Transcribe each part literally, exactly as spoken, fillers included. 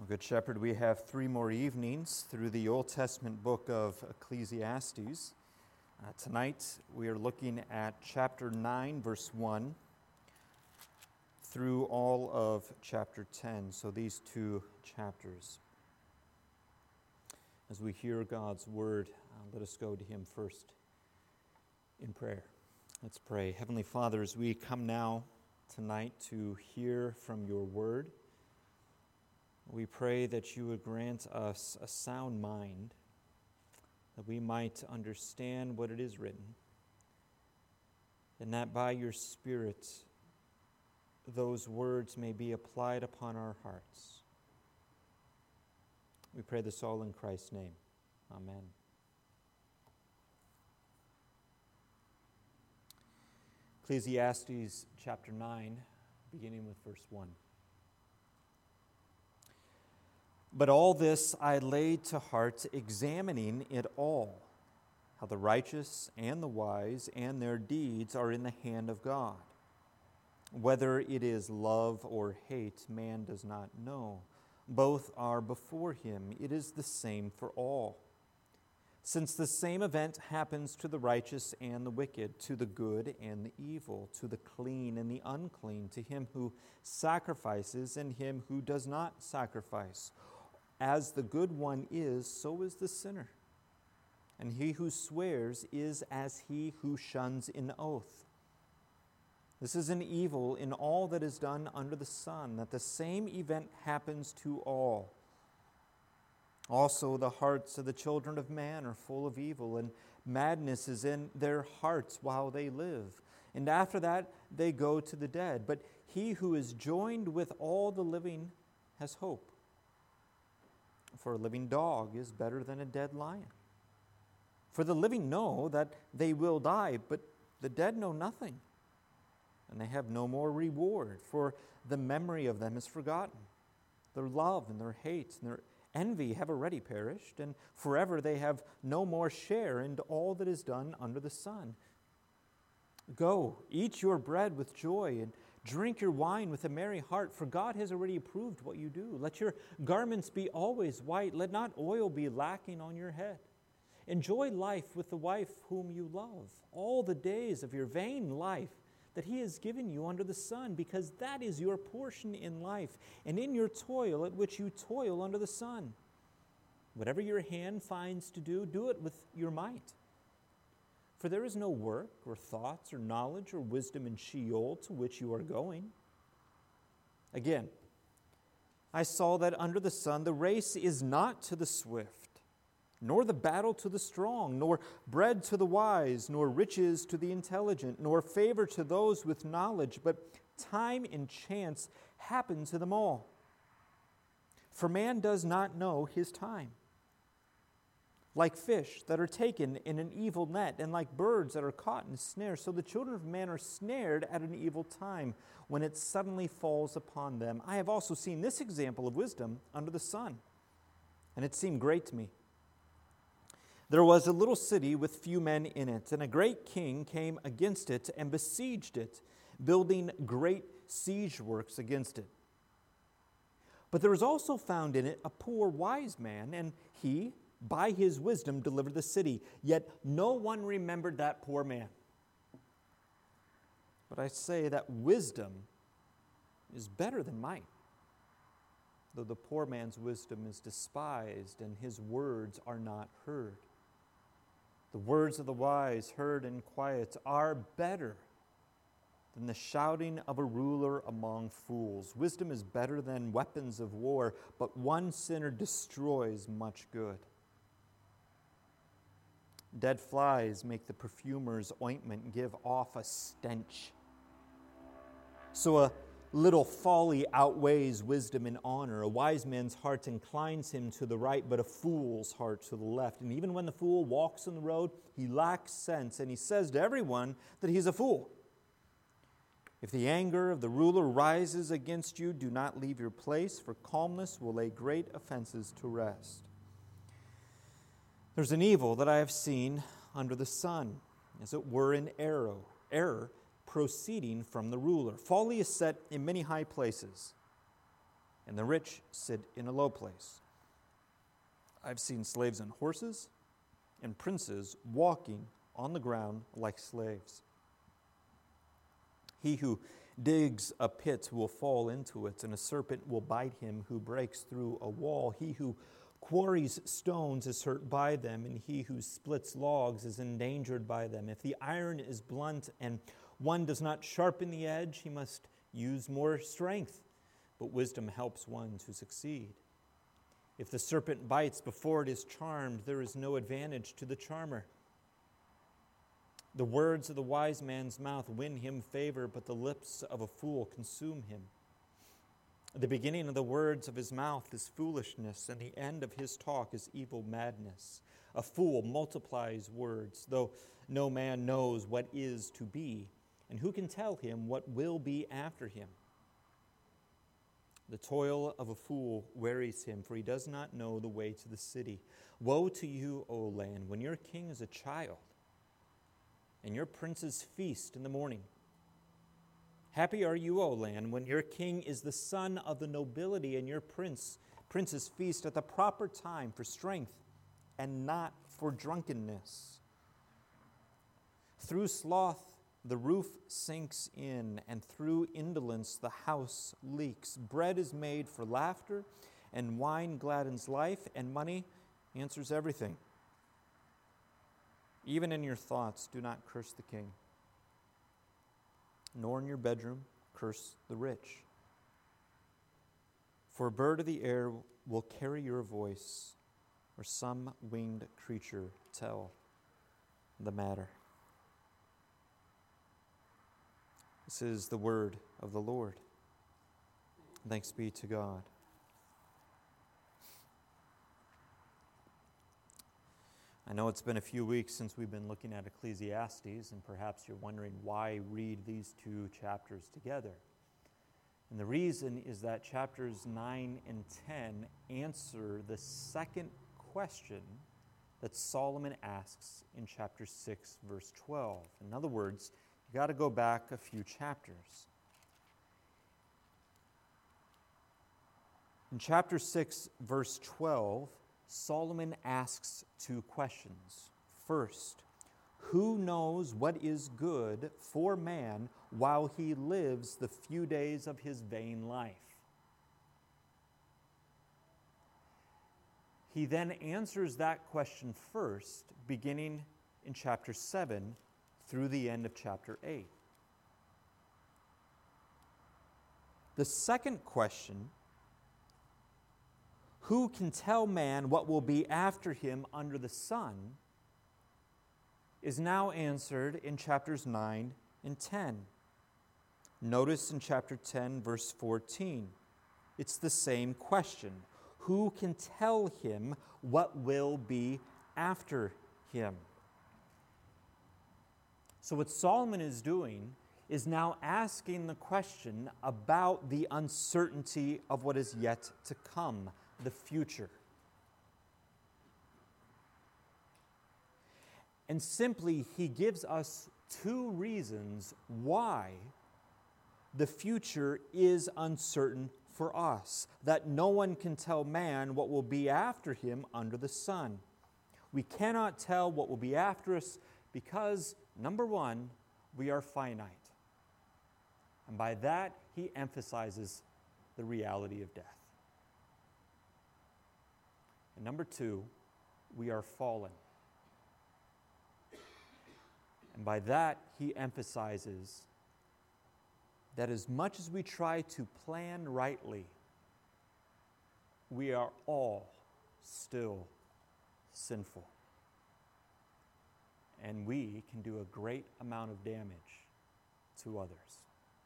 Well, Good Shepherd, we have three more evenings through the Old Testament book of Ecclesiastes. Uh, tonight we are looking at chapter nine, verse one, through all of chapter ten, so these two chapters. As we hear God's word, uh, let us go to Him first in prayer. Let's pray. Heavenly Father, as we come now tonight to hear from your word, we pray that you would grant us a sound mind, that we might understand what it is written, and that by your Spirit those words may be applied upon our hearts. We pray this all in Christ's name. Amen. Ecclesiastes chapter nine, beginning with verse one. But all this I laid to heart, examining it all, how the righteous and the wise and their deeds are in the hand of God. Whether it is love or hate, man does not know. Both are before him. It is the same for all. Since the same event happens to the righteous and the wicked, to the good and the evil, to the clean and the unclean, to him who sacrifices and him who does not sacrifice. As the good one is, so is the sinner. And he who swears is as he who shuns an oath. This is an evil in all that is done under the sun, that the same event happens to all. Also, the hearts of the children of man are full of evil, and madness is in their hearts while they live. And after that, they go to the dead. But he who is joined with all the living has hope. For a living dog is better than a dead lion. For the living know that they will die, but the dead know nothing, and they have no more reward, for the memory of them is forgotten. Their love and their hate and their envy have already perished, and forever they have no more share in all that is done under the sun. Go, eat your bread with joy, and drink your wine with a merry heart, for God has already approved what you do. Let your garments be always white. Let not oil be lacking on your head. Enjoy life with the wife whom you love, all the days of your vain life that he has given you under the sun, because that is your portion in life, and in your toil at which you toil under the sun. Whatever your hand finds to do, do it with your might. For there is no work or thoughts or knowledge or wisdom in Sheol to which you are going. Again, I saw that under the sun the race is not to the swift, nor the battle to the strong, nor bread to the wise, nor riches to the intelligent, nor favor to those with knowledge, but time and chance happen to them all. For man does not know his time. Like fish that are taken in an evil net, and like birds that are caught in a snare, so the children of man are snared at an evil time, when it suddenly falls upon them. I have also seen this example of wisdom under the sun, and it seemed great to me. There was a little city with few men in it, and a great king came against it and besieged it, building great siege works against it. But there was also found in it a poor wise man, and he, by his wisdom, delivered the city. Yet no one remembered that poor man. But I say that wisdom is better than might, though the poor man's wisdom is despised and his words are not heard. The words of the wise, heard in quiet, are better than the shouting of a ruler among fools. Wisdom is better than weapons of war, but one sinner destroys much good. Dead flies make the perfumer's ointment give off a stench. So a little folly outweighs wisdom and honor. A wise man's heart inclines him to the right, but a fool's heart to the left. And even when the fool walks on the road, he lacks sense, and he says to everyone that he's a fool. If the anger of the ruler rises against you, do not leave your place, for calmness will lay great offenses to rest. There's an evil that I have seen under the sun, as it were an arrow, error proceeding from the ruler. Folly is set in many high places. and the rich sit in a low place. I've seen slaves on horses and princes walking on the ground like slaves. He who digs a pit will fall into it, and a serpent will bite him who breaks through a wall. He who quarries stones is hurt by them, and he who splits logs is endangered by them. If the iron is blunt and one does not sharpen the edge, he must use more strength, but wisdom helps one to succeed. If the serpent bites before it is charmed, there is no advantage to the charmer. The words of the wise man's mouth win him favor, but the lips of a fool consume him. The beginning of the words of his mouth is foolishness, and the end of his talk is evil madness. A fool multiplies words, though no man knows what is to be, and who can tell him what will be after him? The toil of a fool wearies him, for he does not know the way to the city. Woe to you, O land, when your king is a child, and your princes feast in the morning. Happy are you, O land, when your king is the son of the nobility, and your prince princes feast at the proper time for strength and not for drunkenness. Through sloth the roof sinks in, and through indolence the house leaks. Bread is made for laughter, and wine gladdens life, and money answers everything. Even in your thoughts, do not curse the king, nor in your bedroom curse the rich. For a bird of the air will carry your voice, or some winged creature tell the matter. This is the word of the Lord. Thanks be to God. I know it's been a few weeks since we've been looking at Ecclesiastes, and perhaps you're wondering why read these two chapters together. And the reason is that chapters nine and ten answer the second question that Solomon asks in chapter six, verse twelve. In other words, you got to go back a few chapters. In chapter six, verse twelve, Solomon asks two questions. First, who knows what is good for man while he lives the few days of his vain life? He then answers that question first, beginning in chapter seven through the end of chapter eight. The second question, who can tell man what will be after him under the sun, is now answered in chapters nine and ten. Notice in chapter ten, verse fourteen, it's the same question. Who can tell him what will be after him? So what Solomon is doing is now asking the question about the uncertainty of what is yet to come, the future. And simply, he gives us two reasons why the future is uncertain for us, that no one can tell man what will be after him under the sun. We cannot tell what will be after us because, number one, we are finite. And by that, he emphasizes the reality of death. And number two, we are fallen. And by that, he emphasizes that as much as we try to plan rightly, we are all still sinful. And we can do a great amount of damage to others.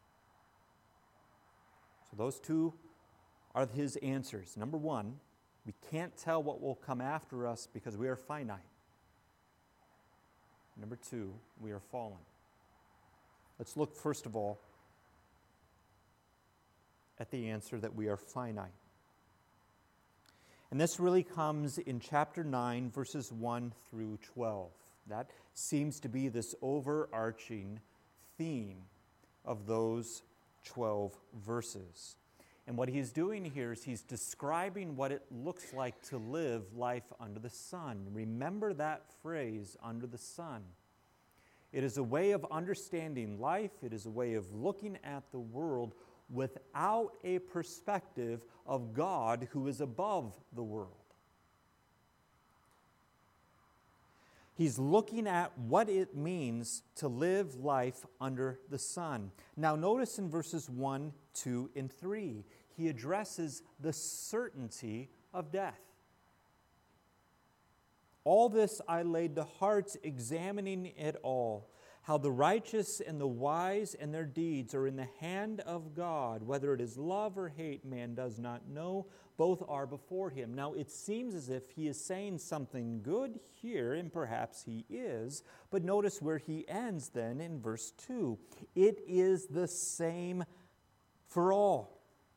So those two are his answers. Number one, we can't tell what will come after us because we are finite. Number two, we are fallen. Let's look first of all at the answer that we are finite. And this really comes in chapter nine, verses one through twelve. That seems to be this overarching theme of those twelve verses. And what he's doing here is he's describing what it looks like to live life under the sun. Remember that phrase, under the sun. It is a way of understanding life. It is a way of looking at the world without a perspective of God who is above the world. He's looking at what it means to live life under the sun. Now notice in verses one, two, and three, he addresses the certainty of death. All this I laid to heart, examining it all, how the righteous and the wise and their deeds are in the hand of God. Whether it is love or hate, man does not know. Both are before him. Now, it seems as if he is saying something good here, and perhaps he is, but notice where he ends then in verse two. It is the same for all.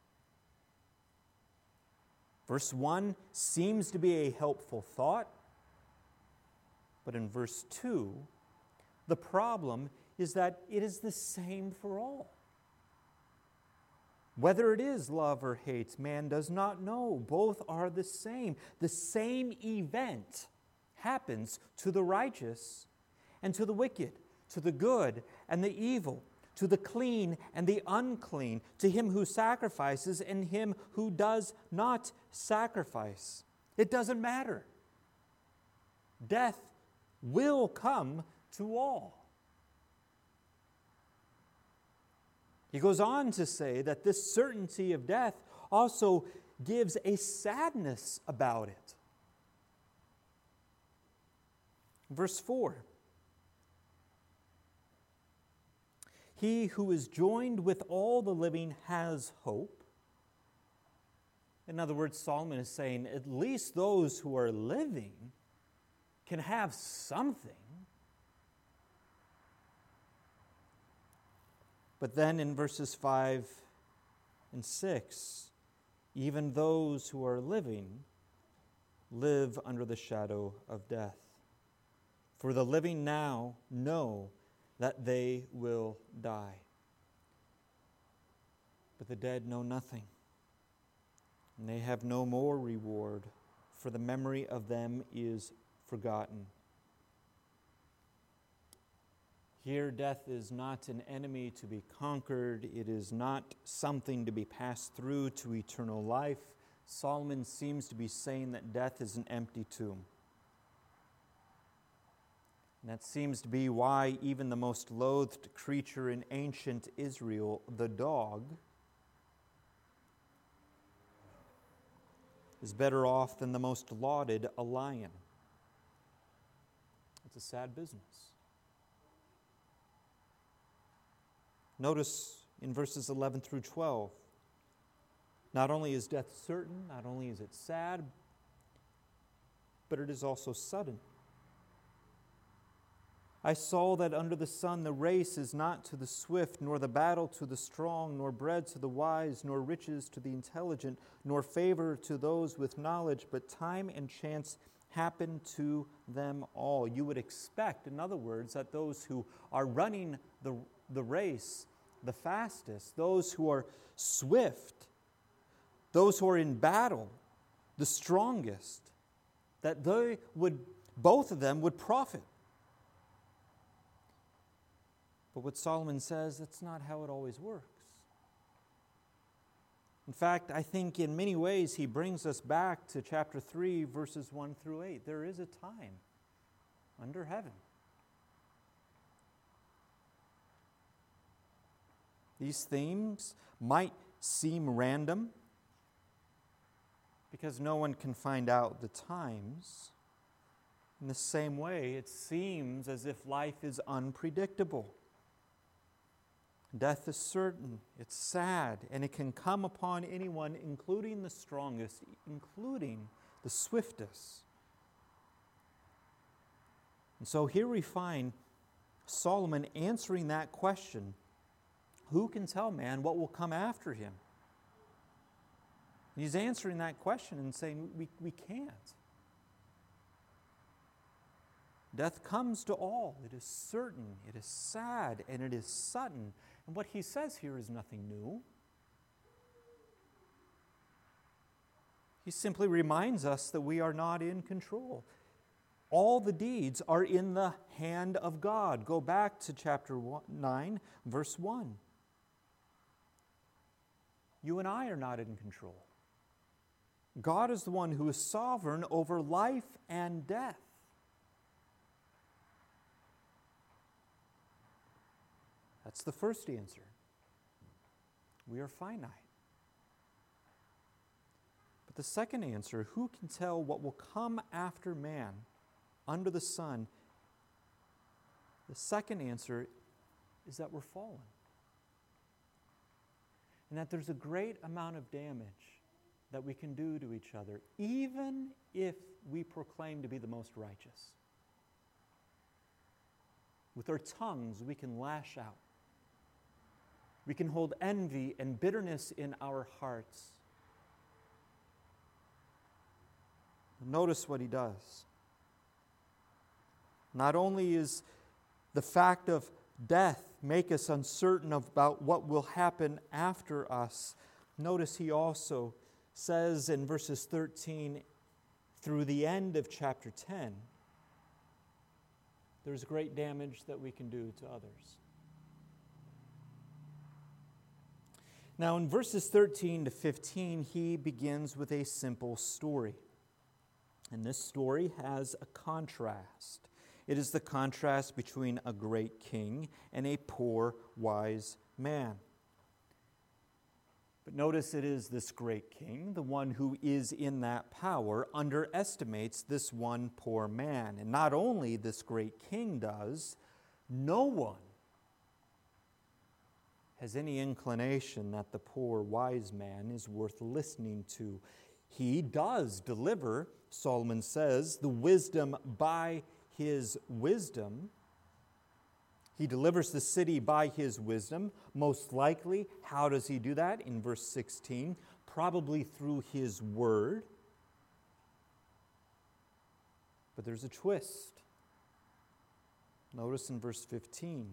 Verse one seems to be a helpful thought, but in verse two, the problem is that it is the same for all. Whether it is love or hate, man does not know. Both are the same. The same event happens to the righteous and to the wicked, to the good and the evil, to the clean and the unclean, to him who sacrifices and him who does not sacrifice. It doesn't matter. Death will come to all. He goes on to say that this certainty of death also gives a sadness about it. Verse four. He who is joined with all the living has hope. In other words, Solomon is saying at least those who are living can have something. But then in verses five and six, even those who are living live under the shadow of death. For the living now know that they will die. But the dead know nothing, and they have no more reward, for the memory of them is forgotten. Here, death is not an enemy to be conquered. It is not something to be passed through to eternal life. Solomon seems to be saying that death is an empty tomb. And that seems to be why even the most loathed creature in ancient Israel, the dog, is better off than the most lauded, a lion. It's a sad business. Notice in verses eleven through twelve, not only is death certain, not only is it sad, but it is also sudden. I saw that under the sun the race is not to the swift, nor the battle to the strong, nor bread to the wise, nor riches to the intelligent, nor favor to those with knowledge, but time and chance happen to them all. You would expect, in other words, that those who are running the, the race the fastest, those who are swift, those who are in battle, the strongest, that they would, both of them would profit. But what Solomon says, that's not how it always works. In fact, I think in many ways he brings us back to chapter three, verses one through eight. There is a time under heaven. These themes might seem random because no one can find out the times. In the same way, it seems as if life is unpredictable. Death is certain, it's sad, and it can come upon anyone, including the strongest, including the swiftest. And so here we find Solomon answering that question. Who can tell man what will come after him? He's answering that question and saying, we, we can't. Death comes to all. It is certain, it is sad, and it is sudden. And what he says here is nothing new. He simply reminds us that we are not in control. All the deeds are in the hand of God. Go back to chapter nine, verse one. You and I are not in control. God is the one who is sovereign over life and death. That's the first answer. We are finite. But the second answer, who can tell what will come after man under the sun? The second answer is that we're fallen. And that there's a great amount of damage that we can do to each other, even if we proclaim to be the most righteous. With our tongues, we can lash out. We can hold envy and bitterness in our hearts. Notice what he does. Not only is the fact of death make us uncertain about what will happen after us, notice he also says in verses thirteen through the end of chapter ten, there's great damage that we can do to others. Now in verses thirteen to fifteen, he begins with a simple story. And this story has a contrast. It is the contrast between a great king and a poor, wise man. But notice it is this great king, the one who is in that power, underestimates this one poor man. And not only this great king does, no one has any inclination that the poor, wise man is worth listening to. He does deliver, Solomon says, the wisdom by his wisdom. He delivers the city by his wisdom. Most likely, how does he do that? In verse sixteen, probably through his word. But there's a twist. Notice in verse fifteen.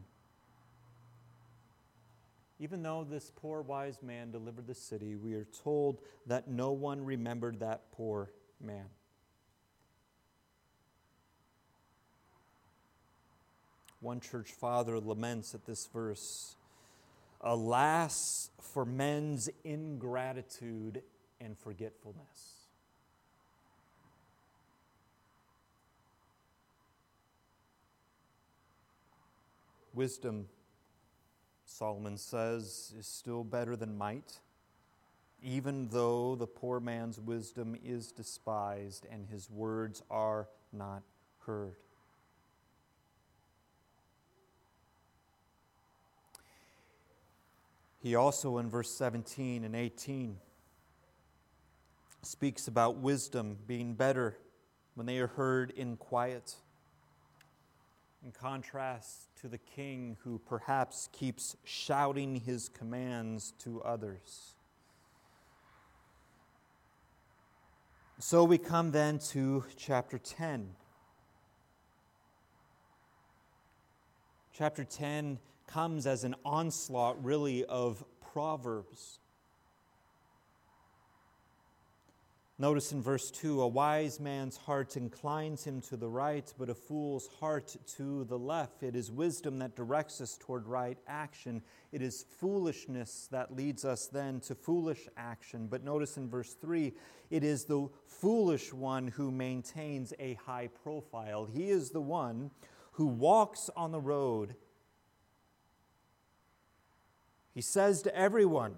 Even though this poor wise man delivered the city, we are told that no one remembered that poor man. One church father laments at this verse, "Alas for men's ingratitude and forgetfulness." Wisdom, Solomon says, is still better than might, even though the poor man's wisdom is despised and his words are not heard. He also, in verse seventeen and eighteen, speaks about wisdom being better when they are heard in quiet, in contrast to the king who perhaps keeps shouting his commands to others. So we come then to chapter ten. Chapter ten comes as an onslaught, really, of Proverbs. Notice in verse two, a wise man's heart inclines him to the right, but a fool's heart to the left. It is wisdom that directs us toward right action. It is foolishness that leads us then to foolish action. But notice in verse three, it is the foolish one who maintains a high profile. He is the one who walks on the road. He says to everyone,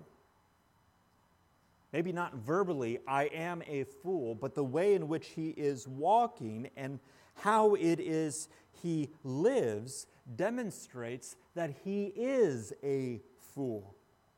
maybe not verbally, "I am a fool," but the way in which he is walking and how it is he lives demonstrates that he is a fool.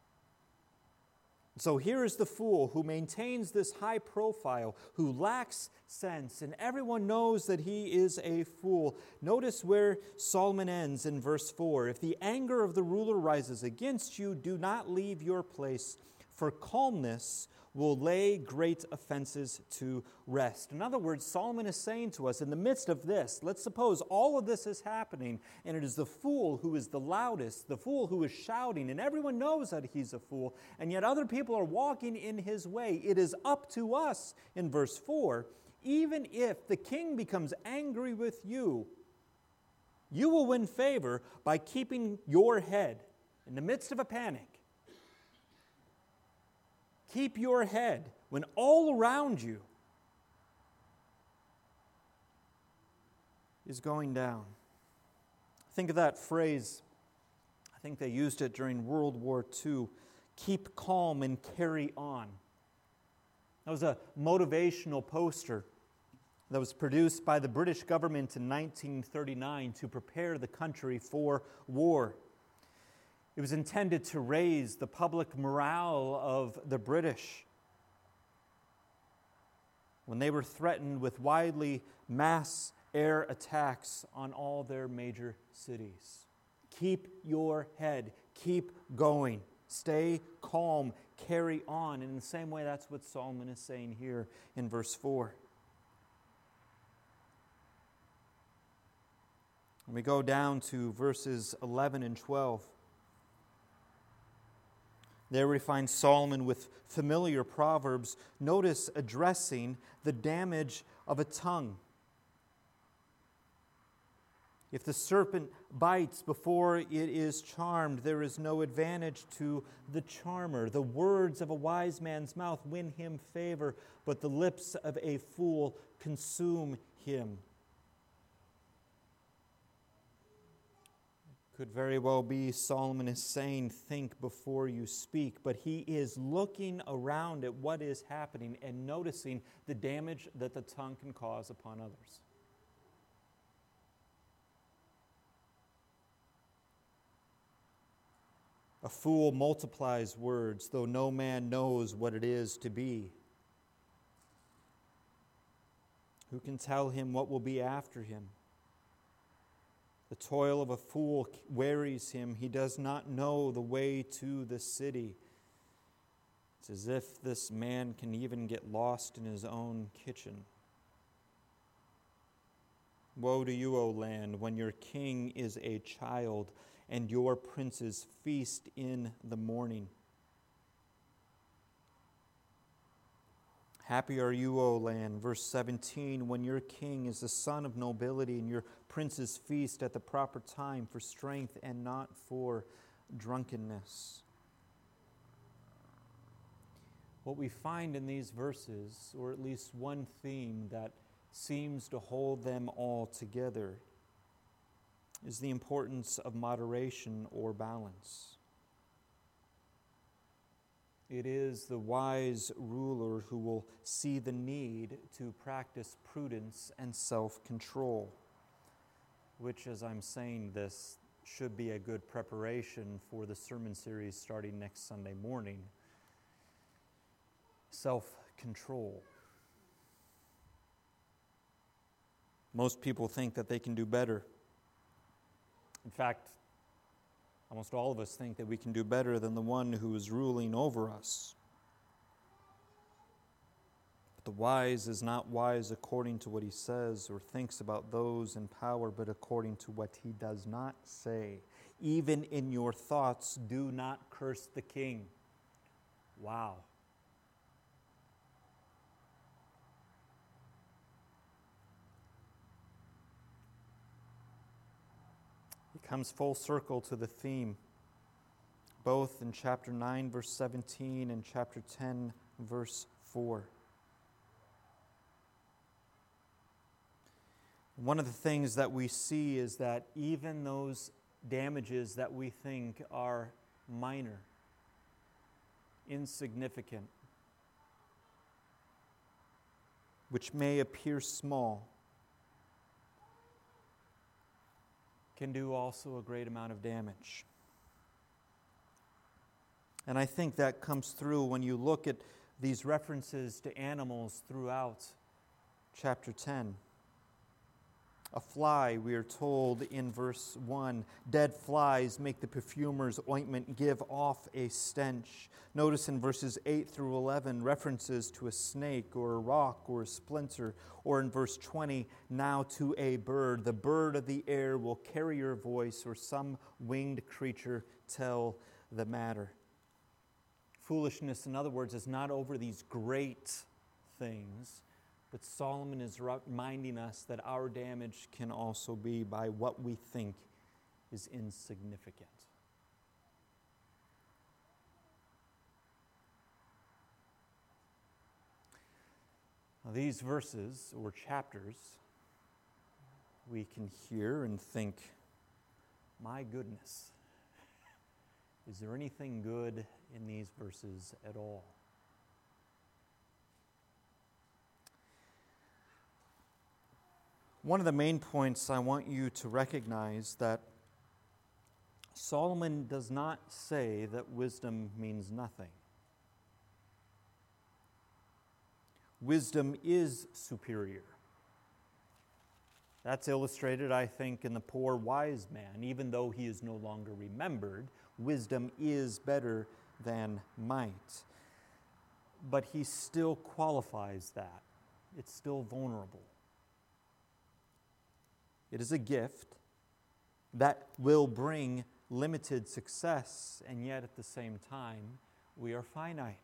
So here is the fool who maintains this high profile, who lacks sense, and everyone knows that he is a fool. Notice where Solomon ends in verse four. "If the anger of the ruler rises against you, do not leave your place, for calmness will lay great offenses to rest. In other words, Solomon is saying to us, in the midst of this, let's suppose all of this is happening, and it is the fool who is the loudest, the fool who is shouting, and everyone knows that he's a fool, and yet other people are walking in his way. It is up to us, in verse four, even if the king becomes angry with you, you will win favor by keeping your head in the midst of a panic. Keep your head when all around you is going down. Think of that phrase. I think they used it during World War Two. Keep calm and carry on. That was a motivational poster that was produced by the British government in nineteen thirty-nine to prepare the country for war. It was intended to raise the public morale of the British when they were threatened with widely mass air attacks on all their major cities. Keep your head. Keep going. Stay calm. Carry on. And in the same way, that's what Solomon is saying here in verse four. When we go down to verses eleven and twelve, there we find Solomon with familiar proverbs. Notice addressing the damage of a tongue. If the serpent bites before it is charmed, there is no advantage to the charmer. The words of a wise man's mouth win him favor, but the lips of a fool consume him. Could very well be Solomon is saying, think before you speak, but he is looking around at what is happening and noticing the damage that the tongue can cause upon others. A fool multiplies words, though no man knows what it is to be. Who can tell him what will be after him? The toil of a fool wearies him. He does not know the way to the city. It's as if this man can even get lost in his own kitchen. Woe to you, O land, when your king is a child and your princes feast in the morning. Happy are you, O land, verse seventeen, when your king is the son of nobility and your princes feast at the proper time for strength and not for drunkenness. What we find in these verses, or at least one theme that seems to hold them all together, is the importance of moderation or balance. It is the wise ruler who will see the need to practice prudence and self-control, which, as I'm saying this, should be a good preparation for the sermon series starting next Sunday morning. Self-control. Most people think that they can do better. In fact, almost all of us think that we can do better than the one who is ruling over us. But the wise is not wise according to what he says or thinks about those in power, but according to what he does not say. Even in your thoughts, do not curse the king. Wow. Comes full circle to the theme, both in chapter nine, verse seventeen, and chapter ten, verse four. One of the things that we see is that even those damages that we think are minor, insignificant, which may appear small, can do also a great amount of damage. And I think that comes through when you look at these references to animals throughout chapter ten. a fly, we are told in verse one, dead flies make the perfumer's ointment give off a stench. Notice in verses eight through eleven references to a snake or a rock or a splinter, or in verse twenty, now to a bird. The bird of the air will carry your voice, or some winged creature tell the matter. Foolishness, in other words, is not over these great things, but Solomon is reminding us that our damage can also be by what we think is insignificant. Now, these verses or chapters, we can hear and think, my goodness, is there anything good in these verses at all? One of the main points I want you to recognize that Solomon does not say that wisdom means nothing. Wisdom is superior. That's illustrated, I think, in the poor wise man. Even though he is no longer remembered, wisdom is better than might. But he still qualifies that. It's still vulnerable. It is a gift that will bring limited success, and yet at the same time, we are finite.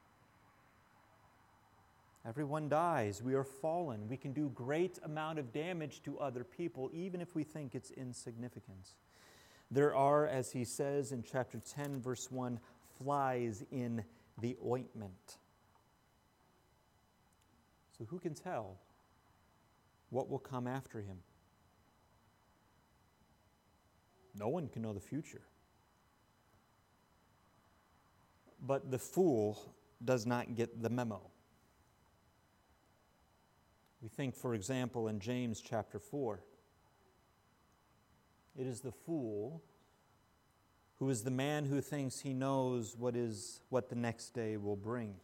Everyone dies. We are fallen. We can do great amount of damage to other people, even if we think it's insignificant. There are, as he says in chapter ten, verse one, flies in the ointment. So who can tell what will come after him? No one can know the future. But the fool does not get the memo. We think, for example, in James chapter four. It is the fool who is the man who thinks he knows what is what the next day will bring.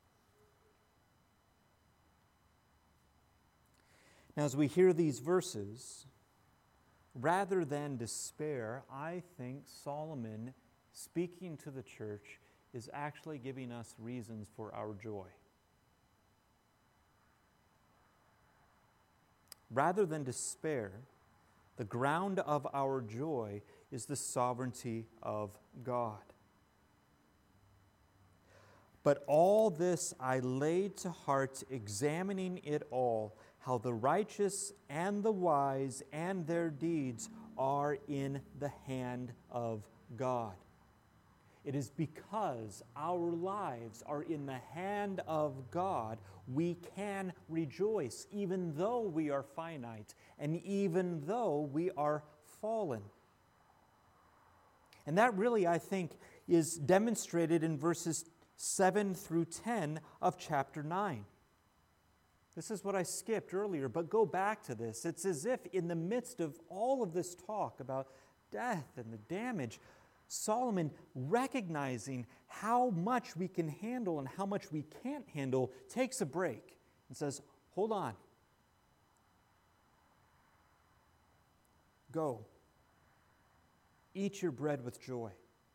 Now, as we hear these verses, rather than despair, I think Solomon, speaking to the church, is actually giving us reasons for our joy. Rather than despair, the ground of our joy is the sovereignty of God. But all this I laid to heart, examining it all, how the righteous and the wise and their deeds are in the hand of God. It is because our lives are in the hand of God we can rejoice, even though we are finite and even though we are fallen. And that really, I think, is demonstrated in verses seven through ten of chapter nine. This is what I skipped earlier, but go back to this. It's as if in the midst of all of this talk about death and the damage, Solomon, recognizing how much we can handle and how much we can't handle, takes a break and says, hold on. Go. Eat your bread with joy.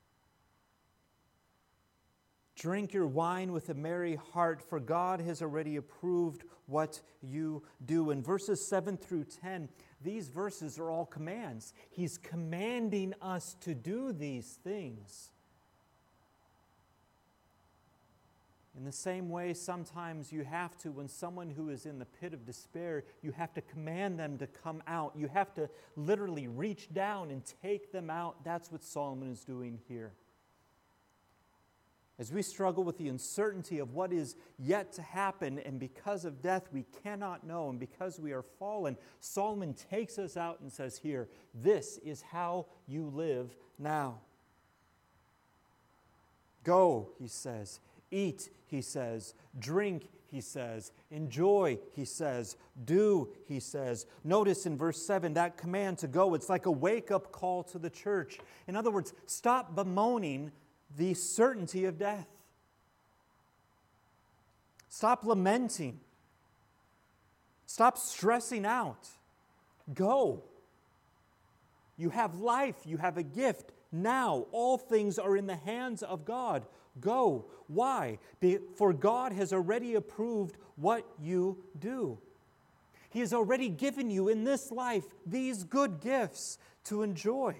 Drink your wine with a merry heart, for God has already approved what you do. In verses seven through ten, these verses are all commands. He's commanding us to do these things. In the same way, sometimes you have to, when someone who is in the pit of despair, you have to command them to come out. You have to literally reach down and take them out. That's what Solomon is doing here. As we struggle with the uncertainty of what is yet to happen, and because of death we cannot know, and because we are fallen, Solomon takes us out and says here, this is how you live now. Go, he says. Eat, he says. Drink, he says. Enjoy, he says. Do, he says. Notice in verse seven, that command to go, it's like a wake-up call to the church. In other words, stop bemoaning the certainty of death. Stop lamenting. Stop stressing out. Go. You have life. You have a gift. Now, all things are in the hands of God. Go. Why? Be- For God has already approved what you do. He has already given you in this life these good gifts to enjoy.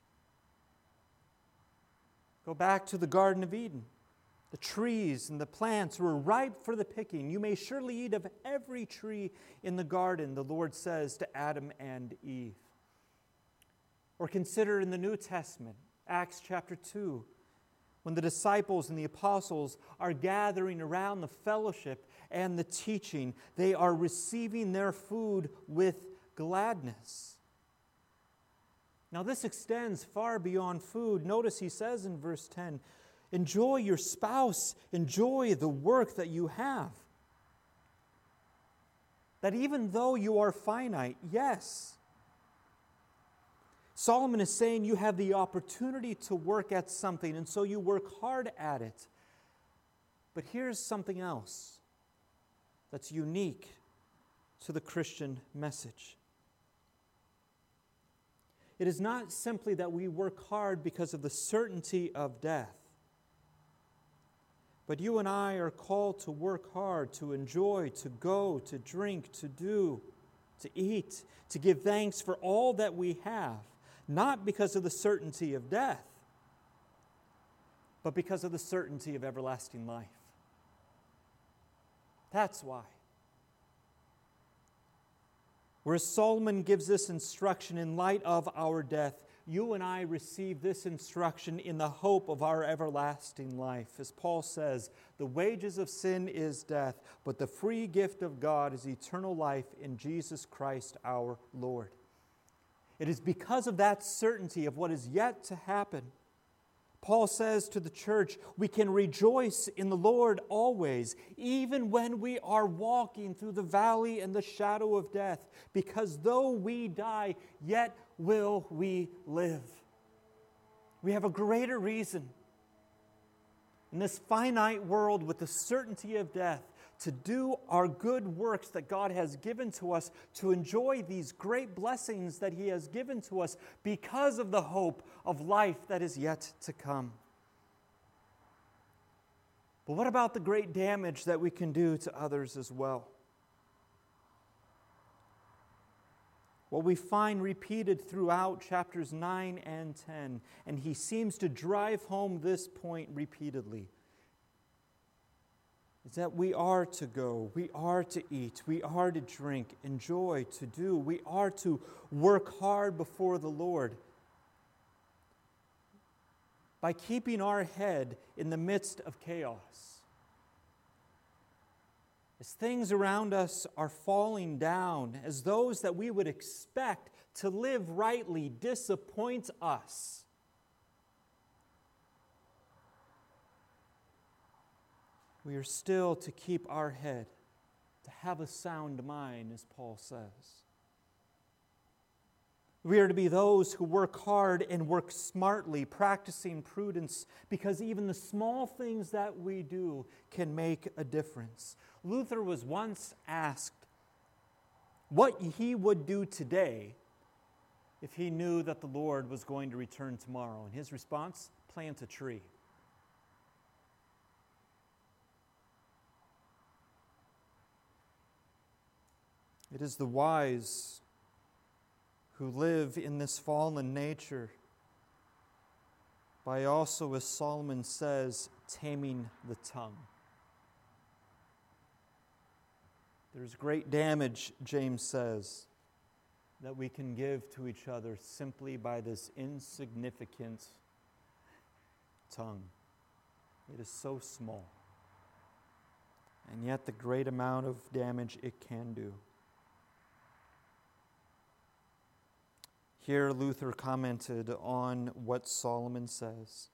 Go back to the Garden of Eden. The trees and the plants were ripe for the picking. You may surely eat of every tree in the garden, the Lord says to Adam and Eve. Or consider in the New Testament, Acts chapter two, when the disciples and the apostles are gathering around the fellowship and the teaching, they are receiving their food with gladness. Now this extends far beyond food. Notice he says in verse ten, enjoy your spouse, enjoy the work that you have. That even though you are finite, yes, Solomon is saying you have the opportunity to work at something, and so you work hard at it. But here's something else that's unique to the Christian message. It is not simply that we work hard because of the certainty of death, but you and I are called to work hard, to enjoy, to go, to drink, to do, to eat, to give thanks for all that we have. Not because of the certainty of death, but because of the certainty of everlasting life. That's why. Whereas Solomon gives this instruction in light of our death, you and I receive this instruction in the hope of our everlasting life. As Paul says, the wages of sin is death, but the free gift of God is eternal life in Jesus Christ our Lord. It is because of that certainty of what is yet to happen. Paul says to the church, we can rejoice in the Lord always, even when we are walking through the valley and the shadow of death, because though we die, yet will we live. We have a greater reason in this finite world with the certainty of death to do our good works that God has given to us, to enjoy these great blessings that He has given to us because of the hope of life that is yet to come. But what about the great damage that we can do to others as well? What we find repeated throughout chapters nine and ten, and he seems to drive home this point repeatedly, is that we are to go, we are to eat, we are to drink, enjoy, to do, we are to work hard before the Lord by keeping our head in the midst of chaos. As things around us are falling down, as those that we would expect to live rightly disappoint us, we are still to keep our head, to have a sound mind, as Paul says. We are to be those who work hard and work smartly, practicing prudence, because even the small things that we do can make a difference. Luther was once asked what he would do today if he knew that the Lord was going to return tomorrow. And his response, plant a tree. It is the wise who live in this fallen nature by also, as Solomon says, taming the tongue. There's great damage, James says, that we can give to each other simply by this insignificant tongue. It is so small, and yet the great amount of damage it can do. Here Luther commented on what Solomon says.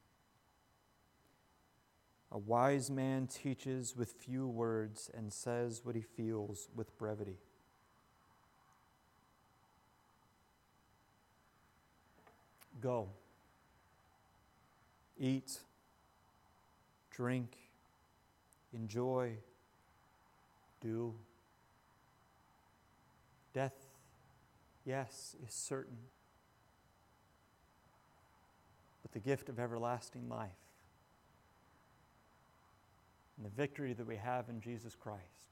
A wise man teaches with few words and says what he feels with brevity. Go. Eat. Drink. Enjoy. Do. Death yes, is certain, but the gift of everlasting life and the victory that we have in Jesus Christ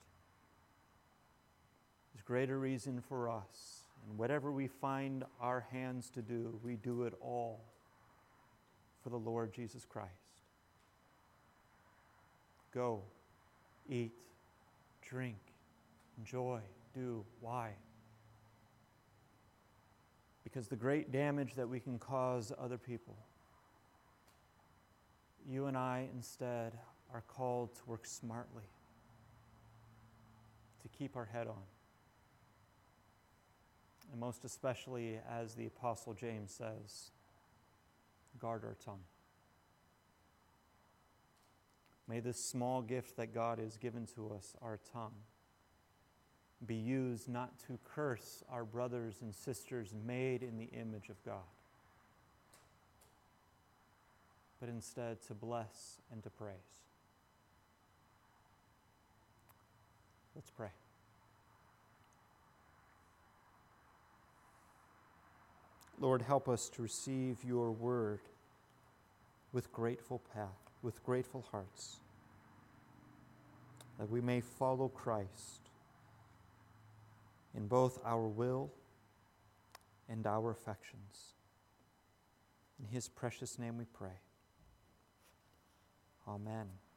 is greater reason for us. And whatever we find our hands to do, we do it all for the Lord Jesus Christ. Go, eat, drink, enjoy, do. Why? Because the great damage that we can cause other people, you and I instead are called to work smartly, to keep our head on. And most especially, as the Apostle James says, guard our tongue. May this small gift that God has given to us, our tongue, be used not to curse our brothers and sisters made in the image of God, but instead to bless and to praise. Let's pray. Lord, help us to receive your word with grateful path, with grateful hearts, that we may follow Christ in both our will and our affections. In his precious name we pray. Amen.